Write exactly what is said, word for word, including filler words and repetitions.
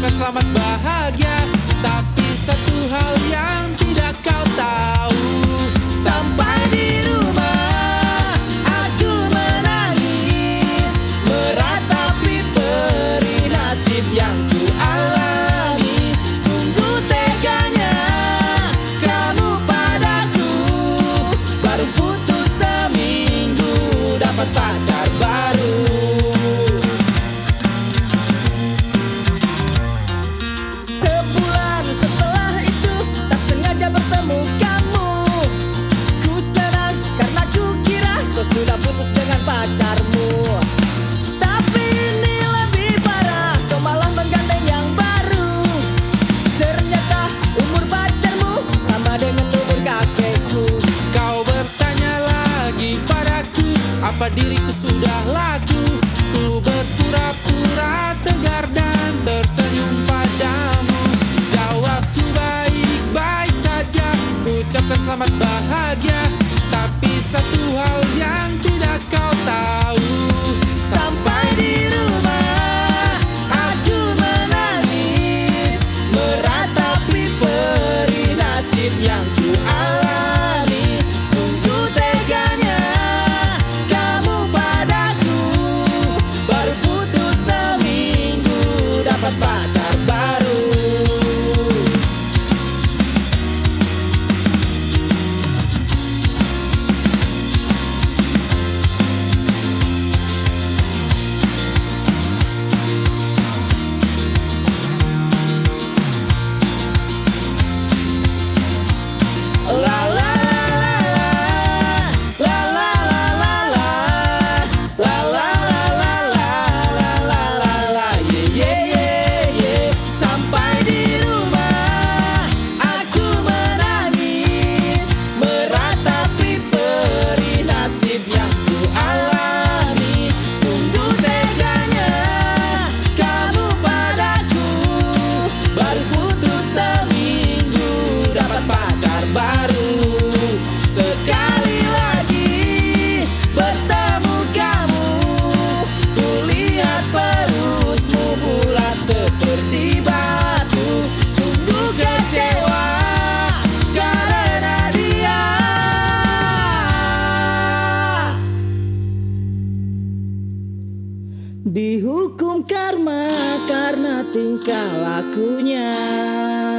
Ucapkan selamat bahagia, tapi satu hal yang tidak kau tahu. Sampai di rumah aku menangis, meratapi perih nasib yang ku alami. Sungguh teganya kamu padaku, baru putus seminggu dapat pacar baru. Sebulan setelah itu tak sengaja bertemu kamu. Ku senang karena ku kira kau sudah putus dengan pacarmu. Tapi ini lebih parah, kau malah menggandeng yang baru. Ternyata umur pacarmu sama dengan umur kakekku. Kau bertanya lagi padaku, apa diriku sudah laku? Ku berpura-pura tegar dan tersenyum padamu. Jawabku baik-baik saja, ucapkan selamat bahagia, tapi satu hal yang tidak kau tahu. Sampai di rumah aku menangis, meratapi perih nasib yang ku alami. Sungguh teganya kamu padaku, baru putus seminggu dapat pacar baru. La la la la la la la la la la la la la la la yeah yeah yeah yeah. Sampai di rumah aku menangis, meratapi perih nasib yang ku alami. Sungguh teganya kamu padaku, baru putus seminggu dapat pacar baru. Sekali lagi bertemu kamu, kulihat perutmu bulat seperti batu. Sungguh kecewa karena dia. Dihukum karma karena tingkah lakunya.